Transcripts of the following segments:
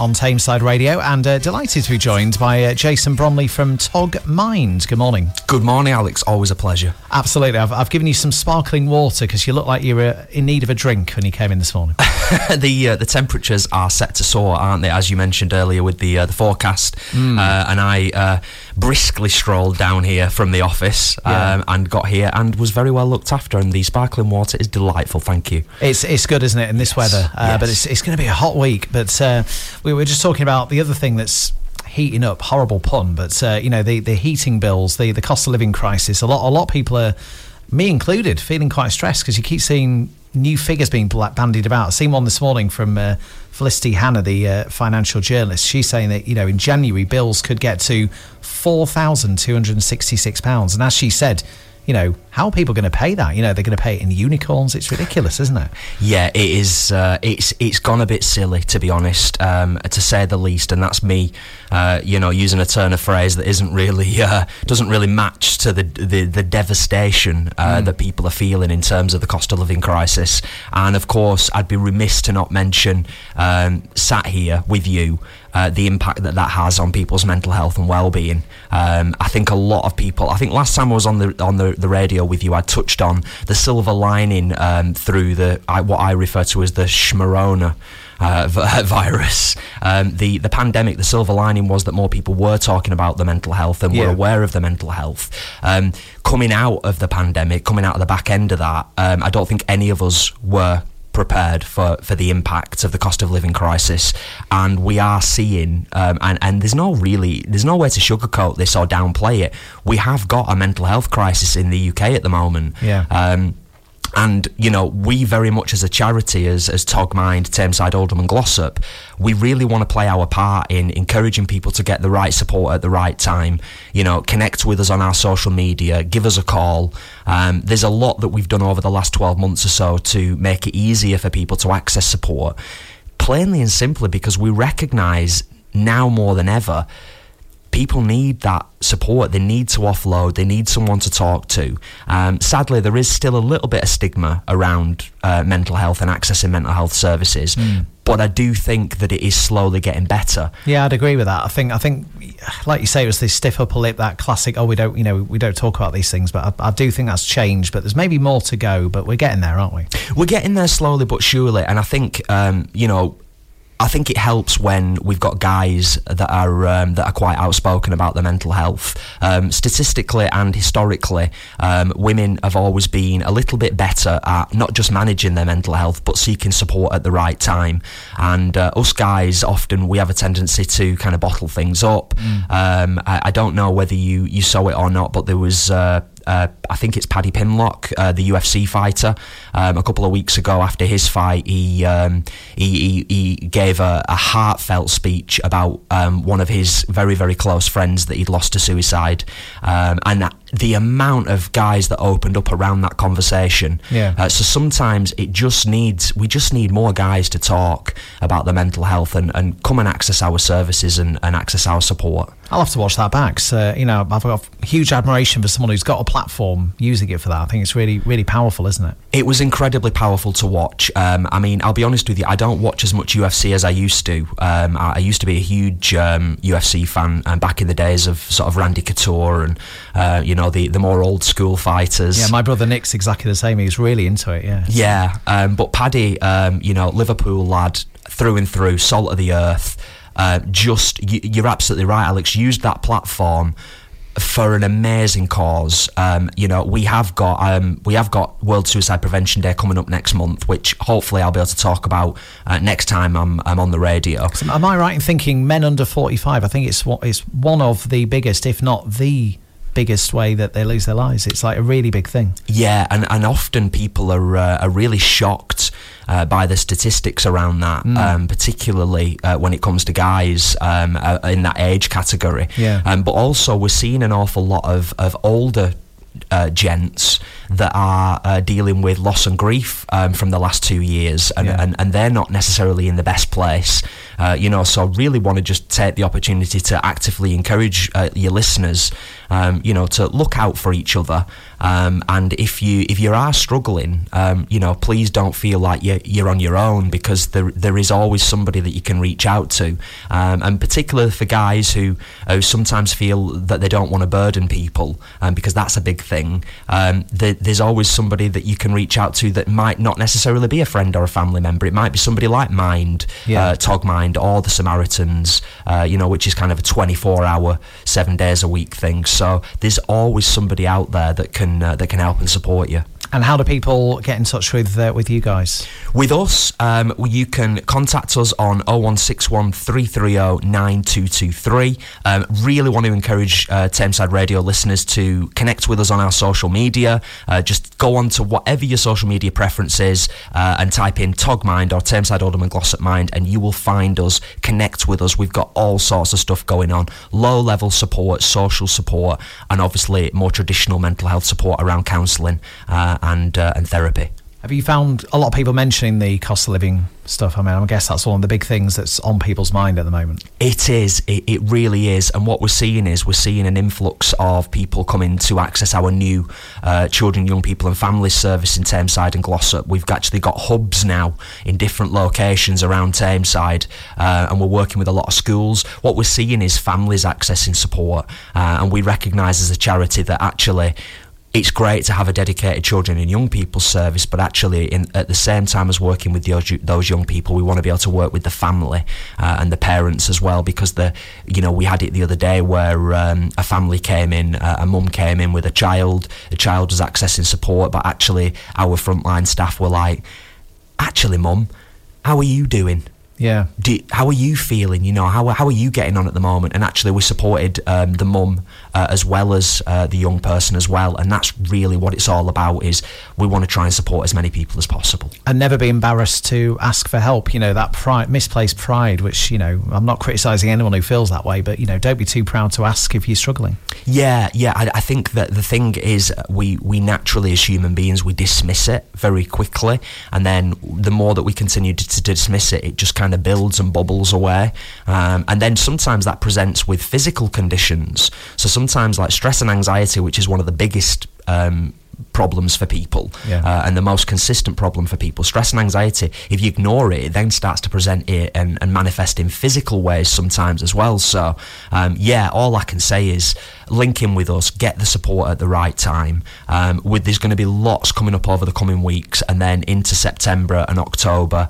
on Tameside Radio, and delighted to be joined by Jason Bromley from Tog Mind. Good morning. Good morning, Alex. Always a pleasure. Absolutely. I've given you some sparkling water because you look like you were in need of a drink when you came in this morning. The temperatures are set to soar, aren't they? As you mentioned earlier with the forecast, and I briskly strolled down here from the office and got here and was very well looked after. And the sparkling water is delightful. Thank you. It's good, isn't it, in this weather? But it's going to be a hot week. But we were just talking about the other thing that's heating up. Horrible pun, but the heating bills, the cost of living crisis. A lot of people are, me included, feeling quite stressed because you keep seeing new figures being bandied about. I've seen one this morning from Felicity Hanna, the financial journalist. She's saying that in January bills could get to £4,266, and as she said, how are people going to pay that? They're going to pay it in unicorns. It's ridiculous, isn't it? Yeah, it is. It's gone a bit silly, to be honest, to say the least. And that's me, using a turn of phrase that isn't really doesn't really match to the devastation that people are feeling in terms of the cost of living crisis. And of course, I'd be remiss to not mention, sat here with you, the impact that has on people's mental health and well-being. I think a lot of people. I think last time I was on the radio with you, I touched on the silver lining through what I refer to as the Schmarona virus. The pandemic, the silver lining was that more people were talking about the mental health and were aware of the mental health. Coming out of the pandemic, coming out of the back end of that, I don't think any of us were prepared for the impact of the cost of living crisis, and we are seeing and there's no way to sugarcoat this or downplay it. We have got a mental health crisis in the UK at the moment. And we very much as a charity, as Tog Mind, Tameside, Oldham and Glossop, we really want to play our part in encouraging people to get the right support at the right time. Connect with us on our social media, give us a call. There's a lot that we've done over the last 12 months or so to make it easier for people to access support, plainly and simply because we recognise now more than ever people need that support. They need to offload. They need someone to talk to. Sadly, there is still a little bit of stigma around mental health and accessing mental health services. But I do think that it is slowly getting better. Yeah, I'd agree with that. I think, like you say, it was this stiff upper lip, that classic. We don't talk about these things. But I do think that's changed. But there's maybe more to go. But we're getting there, aren't we? We're getting there slowly but surely. And I think, I think it helps when we've got guys that are quite outspoken about their mental health. Statistically and historically, women have always been a little bit better at not just managing their mental health, but seeking support at the right time. And us guys, often we have a tendency to kind of bottle things up. I don't know whether you saw it or not, but there was I think it's Paddy Pinlock, the UFC fighter. A couple of weeks ago, after his fight, he gave a heartfelt speech about one of his very, very close friends that he'd lost to suicide, and the amount of guys that opened up around that conversation. So sometimes we just need more guys to talk about their mental health and come and access our services and access our support. I'll have to watch that back. So, I've got huge admiration for someone who's got a platform using it for that. I think it's really, really powerful, isn't it? It was incredibly powerful to watch. I'll be honest with you, I don't watch as much UFC as I used to. I used to be a huge UFC fan back in the days of sort of Randy Couture and, the more old school fighters. Yeah, my brother Nick's exactly the same. He's really into it, but Paddy, Liverpool lad through and through, salt of the earth. You're absolutely right, Alex. Used that platform for an amazing cause. We have got World Suicide Prevention Day coming up next month, which hopefully I'll be able to talk about next time I'm on the radio. Am I right in thinking men under 45? I think it's one of the biggest, if not the biggest way that they lose their lives. It's like a really big thing. Yeah, and often people are really shocked by the statistics around that, particularly when it comes to guys in that age category. But also we're seeing an awful lot of older gents that are dealing with loss and grief from the last 2 years, and they're not necessarily in the best place. So really want to just take the opportunity to actively encourage your listeners, to look out for each other. And if you are struggling, please don't feel like you're on your own, because there is always somebody that you can reach out to. And particularly for guys who sometimes feel that they don't want to burden people, because that's a big thing. There's always somebody that you can reach out to that might not necessarily be a friend or a family member. It might be somebody like Mind, Togmind, or the Samaritans, which is kind of a 24-hour, 7 days a week thing. So there's always somebody out there that can help and support you. And how do people get in touch with you guys? With us, you can contact us on 0161 330 9223. Really want to encourage Tameside Radio listeners to connect with us on our social media. Just go on to whatever your social media preference is and type in Togmind or Tameside Alderman Glossop Mind, and you will find us. Connect with us. We've got all sorts of stuff going on. Low-level support, social support, and obviously more traditional mental health support around counselling and therapy. Have you found a lot of people mentioning the cost of living stuff? I mean, I guess that's one of the big things that's on people's mind at the moment. It is. It really is. And what we're seeing an influx of people coming to access our new children, young people and families service in Tameside and Glossop. We've actually got hubs now in different locations around Tameside, and we're working with a lot of schools. What we're seeing is families accessing support, and we recognise as a charity that actually it's great to have a dedicated children and young people service, but actually at the same time as working with those young people, we want to be able to work with the family and the parents as well, because we had it the other day where a family came in, a mum came in with a child was accessing support, but actually our frontline staff were like, actually mum, how are you doing? Yeah. How are you feeling? How are you getting on at the moment? And actually we supported the mum as well as the young person as well, and that's really what it's all about. Is we want to try and support as many people as possible, and never be embarrassed to ask for help. That pride, misplaced pride, which I'm not criticising anyone who feels that way, but don't be too proud to ask if you're struggling. I think that the thing is we naturally as human beings we dismiss it very quickly, and then the more that we continue to dismiss it, it just kind of builds and bubbles away, and then sometimes that presents with physical conditions. So sometimes like stress and anxiety, which is one of the biggest problems for people, and the most consistent problem for people. Stress and anxiety, if you ignore it, it then starts to present it and manifest in physical ways sometimes as well. So all I can say is link in with us, get the support at the right time. There's going to be lots coming up over the coming weeks, and then into September and October.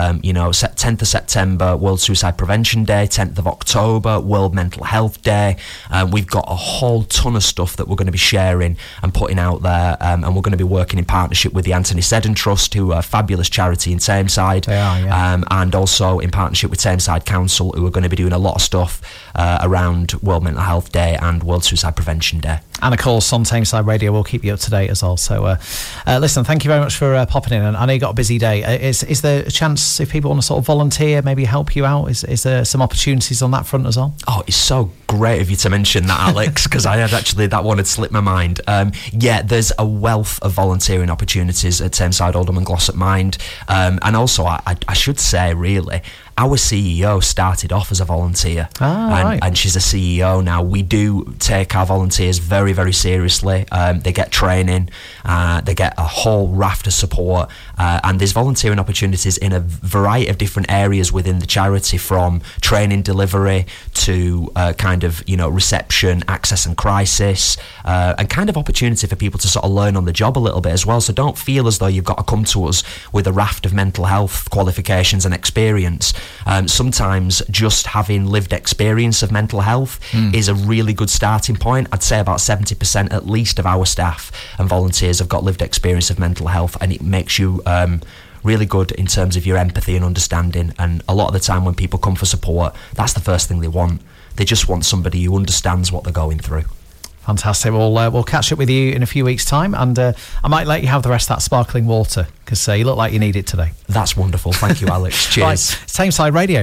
10th of September, World Suicide Prevention Day, 10th of October, World Mental Health Day. We've got a whole ton of stuff that we're going to be sharing and putting out there, and we're going to be working in partnership with the Anthony Seddon Trust, who are a fabulous charity in Tameside. They are, yeah. And also in partnership with Tameside Council, who are going to be doing a lot of stuff around World Mental Health Day and World Suicide Prevention Day. And of course on Tameside Radio we'll keep you up to date as well. So listen, thank you very much for popping in, and I know you got a busy day. Is there a chance, if people want to sort of volunteer, maybe help you out, is there some opportunities on that front as well? Oh, it's so great of you to mention that, Alex, because I had actually, that one had slipped my mind. There's a wealth of volunteering opportunities at Tameside Alderman Glossop Mind, and also I should say really, our CEO started off as a volunteer, and she's a CEO now. We do take our volunteers very, very seriously. They get training, they get a whole raft of support, and there's volunteering opportunities in a variety of different areas within the charity, from training delivery to reception, access and crisis, and kind of opportunity for people to sort of learn on the job a little bit as well. So don't feel as though you've got to come to us with a raft of mental health qualifications and experience. Sometimes just having lived experience of mental health is a really good starting point. I'd say about 70% at least of our staff and volunteers have got lived experience of mental health, and it makes you really good in terms of your empathy and understanding. And a lot of the time when people come for support, that's the first thing they want. They just want somebody who understands what they're going through. Fantastic. We'll catch up with you in a few weeks' time, and I might let you have the rest of that sparkling water, because you look like you need it today. That's wonderful. Thank you, Alex. Cheers. Right, it's Tameside Radio.